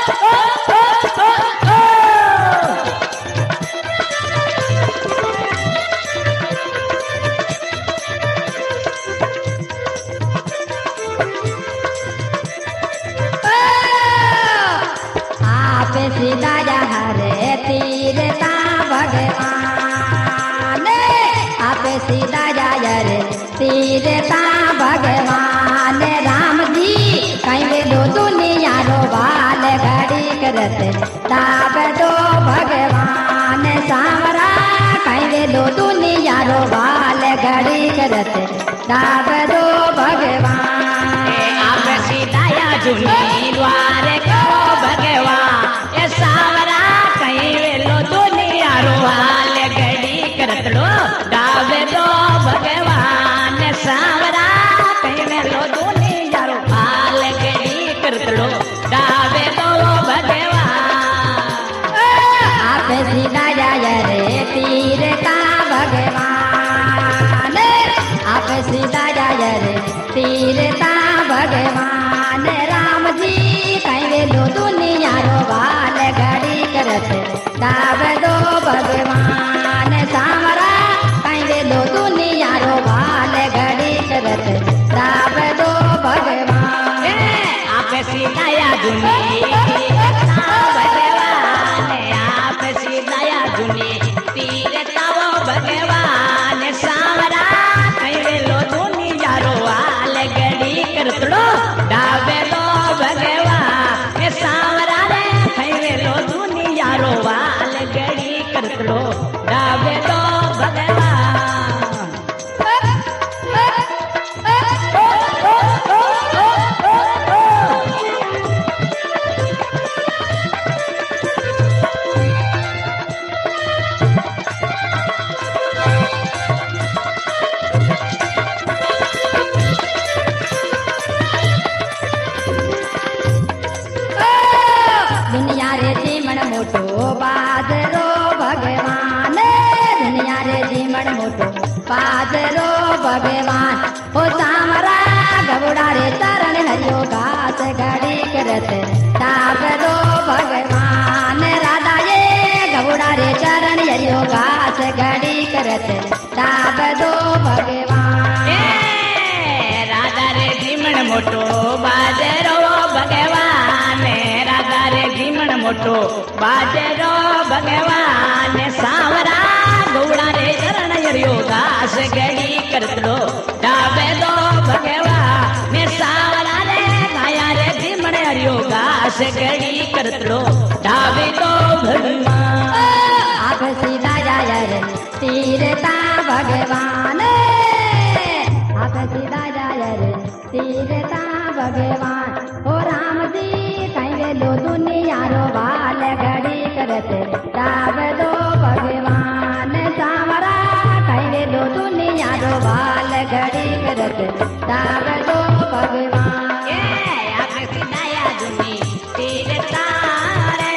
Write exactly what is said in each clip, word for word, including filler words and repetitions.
सीधा हरे तीरता भगवान आप सीधा रे तीरता भगवान राम जी कहीं वे दो दुनिया रो बाल घड़ी करत ताब दो भगवान सावरा कहीं वे दो दुनिया रो बाल घड़ी करत ताब दो भगवान आप सीधा जुनी द्वार को भगवान सावरा कहीं वेलो दुनिया रो हाल घड़ी करत लो डावे दो भगवान सावरा कहीं वेलो दुनिया रो हाल घड़ी करत लो डावे दो भगवान आप सीधा रे तीरता भगवान आप सीधा रे तीरता भगवान राम जी कहीं वेलो दुनिया रो बाल घड़ी करत ताब दो भगवान सावरा कहीं वेलो दुनिया रो बाल घड़ी करत ताब दो भगवान आप सीधा दुनी भगवान आप सीधा दुनी तीरता वो भगवान सावरा कहीं वेलो दुनिया रो हाल घड़ी करत लो डावे दो भगवान सावरा रे कहीं वेलो दुनिया रो हाल घड़ी करत लो डावे दो भगवान दुनिया रे जीवन मोटो बाजरो भगवान दुनिया रे जीवन मोटो बाजरो भगवान हो सामरा गबुड़ा रे चरण हरियो घास घड़ी करत ताब दो भगवान राधा ये गबुड़ा रे चरण हरियो घास घड़ी करत ताब दो भगवान राधा रे जीवन मोटो बाजरो भगवान राधा रे जीवन मोटो बाजरो भगवान सावरा गौड़ा रे चरण हरियो दास घड़ी करत लो डावे दो भगवान सावरा रे गाया रे जीवन हरियो दास घड़ी करत लो डावे दो भगवान आप सीधा रे तीरता भगवान आप सीधा रे तीरता भगवान हो राम जी कहीं वेलो दुनिया रो बाल घड़ी करत ताब दो भगवान सावरा कहीं वेलो दुनिया रो बाल घड़ी करत ताब दो भगवान आप सीधा दुनी तीरता रे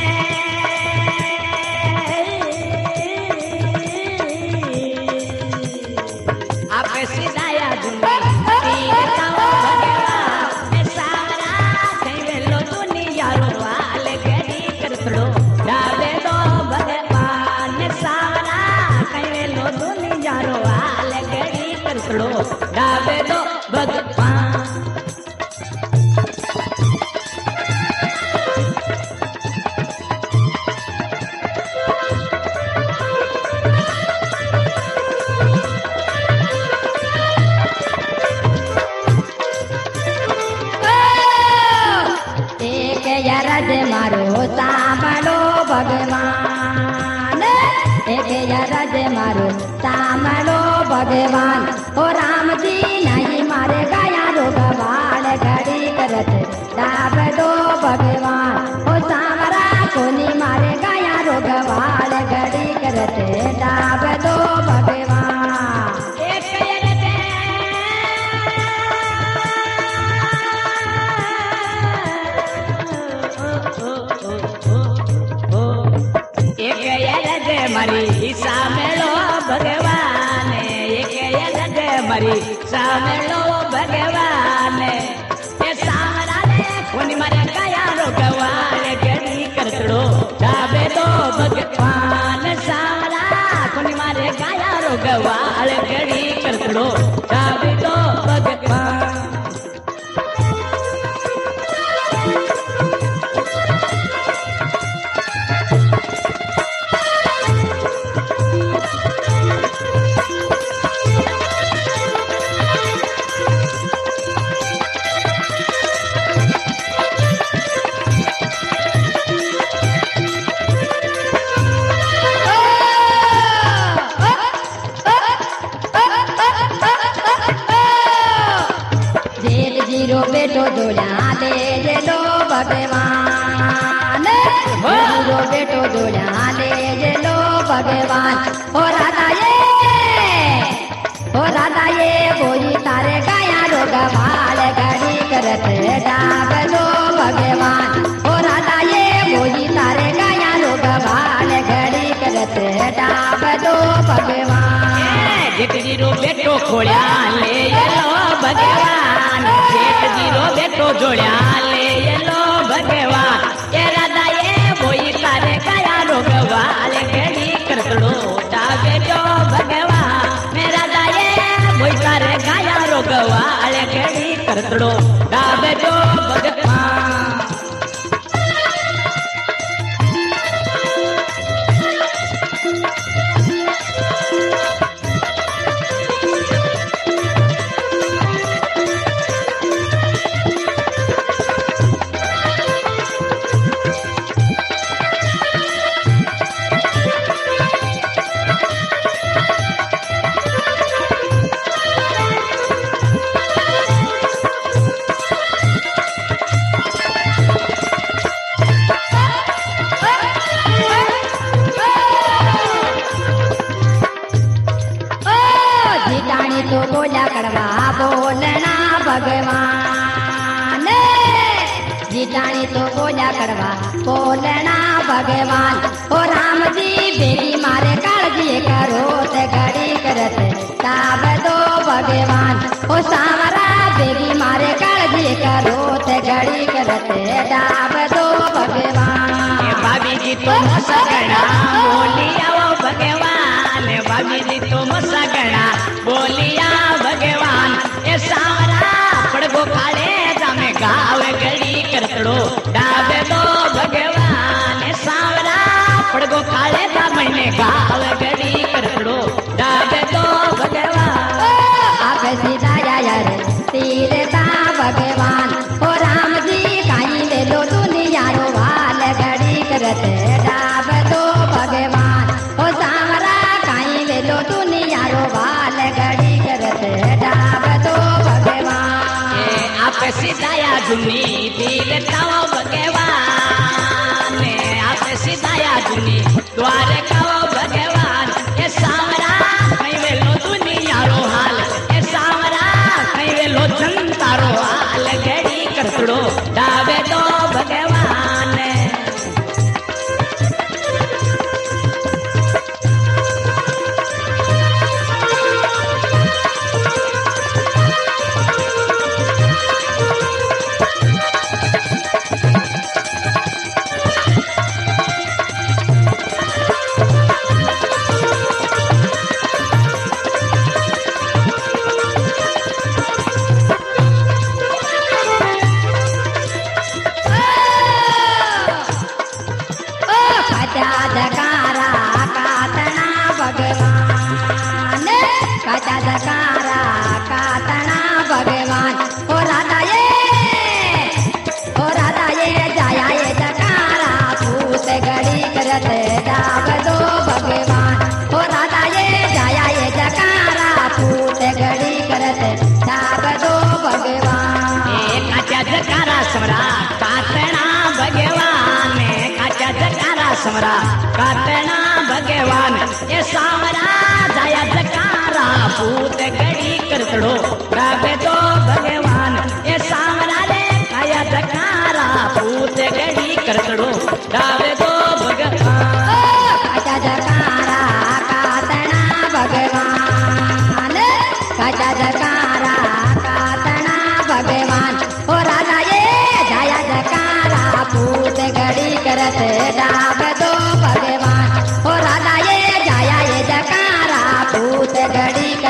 आप सीधा दुनी तीरता भगवान सावरा कहीं वेलो दुनिया रो हाल घड़ी करत लो डावे दो भगवान सावरा कहीं वेलो दुनिया रो हाल घड़ी करत लो डावे दो भगवान एक यरज मारो सामलो भगवान एक यरज मारो सामलो भगवान हो राम जी नहीं मारे गया रोग बाल घड़ी करत ताब दो भगवान हो सामरा कोनी मारे गया रोग बाल घड़ी करत ताब दो भगवान एक एक यरज मरी सामलो भगवान एक यरज मरी सामलो भगवान ये सामरा ने कोनी मरे गया रोग वाल घड़ी करतड़ो डाबे दो भगवान। जीरो बेटो जोड़ा ले जे लो भगवान, जीरो बेटो जोड़ा ले जे लो भगवान। हो राधा ये हो राधा ये बोली तारे गाया रोग भाल घड़ी करत डाब लो भगवान। हो राधा ये बोली तारे गाया रोग भाल घड़ी करत डाब लो भगवान। जेठ जीरो बेटो खोलिया ले लो भगवान, जेठ जीरो बेटो जोड़िया ले लो भगवान। ये राधा ये बोई तारे गाया रोगवाल घड़ी करतड़ो डाबे दो भगवान। मैं राधा ये बोई तारे गाया रोगवाल घड़ी करतड़ो डाबे दो भगवान। तो बोला कड़वा बोलना भगवान, जीतानी तो बोला कड़वा बोलना भगवान। ओ राम जी बेटी मारे काळजी करो ते घड़ी करत डाब दो भगवान। ओ सावरा बेटी मारे काळजी करो ते घड़ी करत डाब दो भगवान। भाभी जी तो मसगड़ा बोलिया वो भगवान, भाभी जी तो मसगड़ा बोलिया भगवान। ये सावरा पड़गो खाले जामे गाव घड़ी करतड़ो डाबे दो भगवान। ये सावरा पड़गो खाले जामे गाव घड़ी करतड़ो डाबे दो भगवान। आप सीधा यार तीरता भगवान। ओ राम जी काई ले लो दुनिया रो वाल घड़ी करत डाब दो भगवान। ओ सावरा काई ले लो दुनिया रो वाल घड़ी करत डाब दो भगवान। ये आप सिधाया जुनी दिल ताओ भगवान, आप सिधाया जुनी द्वार काओ भगवान। ये सावरा कई वेलो दुनिया रो हाल, ये सावरा कई वेलो जनता रो हाल घड़ी करतड़ो डाबे दो भगवान। धकारा कातना भगवान, कचा धकारा कातना भगवान। हो राधा ये हो राधा ये जाया ये धकारा पूत घड़ी करत डाब दो भगवान। हो राधा ये जाया ये धकारा पूत घड़ी करत डाब दो भगवान। कचा धकारा समरा कातना भगवान, कचा धकारा समरा कातना भगवान। ये सावरा जाया जकारा पूत घड़ी करतड़ो डाबे दो भगवान। ये सावरा रे जाया जकारा पूत घड़ी करतड़ो डाबे दो भगवान। कचा जकारा कातना भगवान, कचा जकारा कातना भगवान। हो राधा ये जाया जकारा पूत घड़ी करत डाब दो भगवान। हो राधा ये जाया ये जकारा पूत घड़ी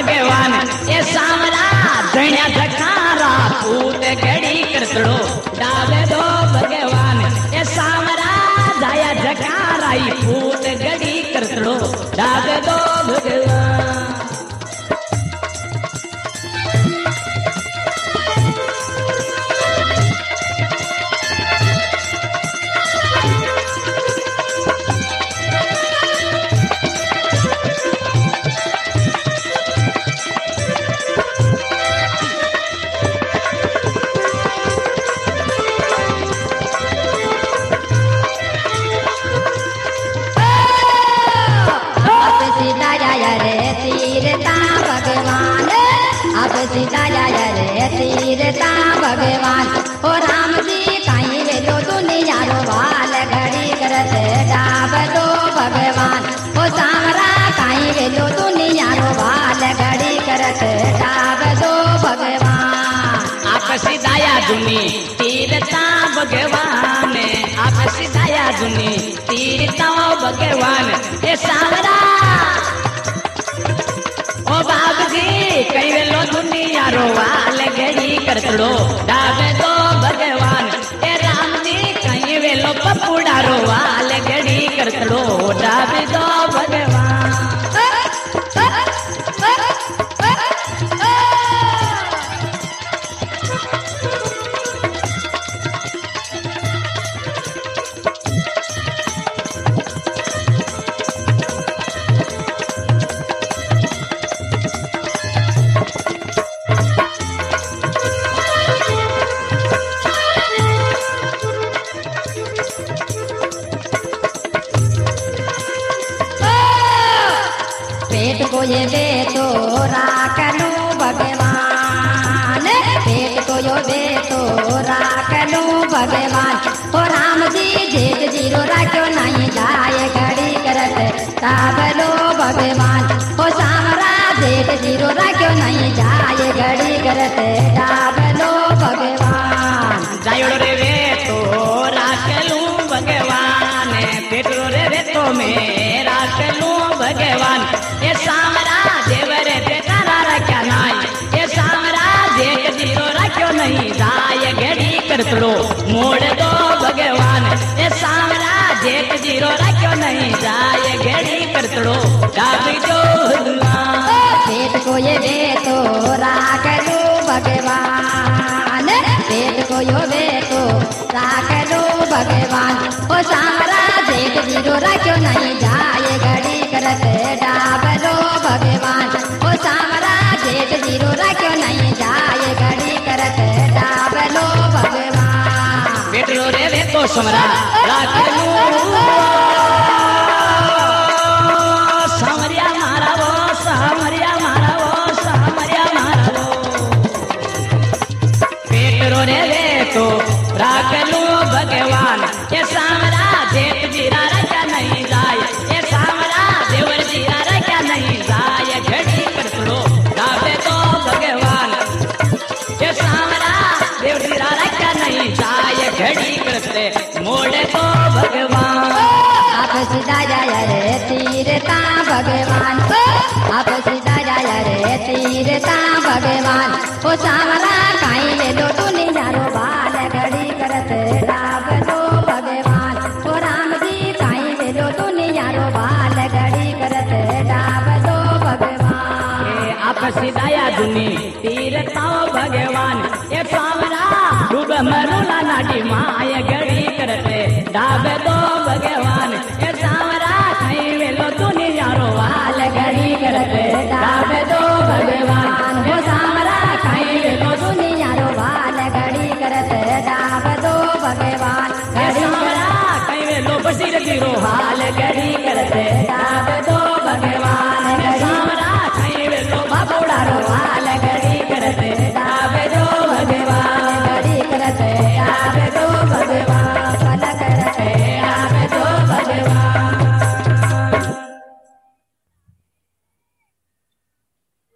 भगवान ये सामरा धण्या झकारा पूत घड़ी करतड़ो डावे दो भगवान ये सामरा जाया झकारा पूत घड़ी करतड़ो डावे दो भगवान। तीरता भगवान हो राम जी कहीं वेलो दुनिया रो वाल घड़ी करत डाब दो भगवान हो सामरा कहीं वेलो दुनिया रो वाल घड़ी करत डाब दो भगवान। आप सिदाया दुनी तीरता भगवान आप सिदाया दुनी तीरता भगवान ये सामरा ओ बाबजी कई वेलो दुनिया रो वाल घड़ी करतड़ो डाबे दो भगवान ए राम जी कई वेलो पपुड़ा रो वाल घड़ी करतड़ो डाबे दो भगवान। पेट को ये दे तो राखलू भगवान पेट को यो दे तो राखलू भगवान हो राम जी जेठ जीरो राख्यो नहीं जाए घड़ी करत डाबलो भगवान हो सामरा जेठ जीरो राख्यो नहीं जाए घड़ी करत डाबलो भगवान। जायोड़ो रे वे तो राखलू भगवान पेटरो रे वे तो में राखलू भगवान ये सामरा देवरे बेटारा रख्या नाई ये सामरा जेठ जीरो रख्यो नहीं जाए घड़ी करतड़ो मोड़ दो भगवान ये सामरा जेठ जीरो रख्यो नहीं जाए घड़ी करतड़ो डाबी दो भगवान। पेट को ये दे तो राखलू भगवान पेट को यो दे तो राखलू भगवान हो सामरा जेठ जीरो रख्यो नहीं जाए घड़ी करत डाबलो भगवान हो सामरा जेठ जीरो रख्यो नहीं जाए घड़ी करत डाबलो भगवान। बेटरो रे वे तो समरा राखलू सामरिया मारा वो सामरिया मारा वो सामरिया मारा वो बेटरो रे वे तो राखलू भगवान ये सामरा जेठ जीरा रख्या नहीं जाए ये सामरा देवर जीरा रख्या नहीं जाए घड़ी करतड़ो डाबे दो भगवान ये सामरा देवर जीरा रख्या नहीं जाए घड़ी करते मोड़े तो भगवान। आप सीधा जाया रे तीरता भगवान आप सीधा जाया रे तीरता भगवान हो सामरा काई ले लो दुनिया रो बाल घड़ी करत डाब दो भगवान हो राम जी काई ले लो दुनिया रो बाल घड़ी करत डाब दो भगवान। आप सिदाया दुनी तीरता भगवान ये सामरा डूब मरुला नाडी माय घड़ी करते डाबे दो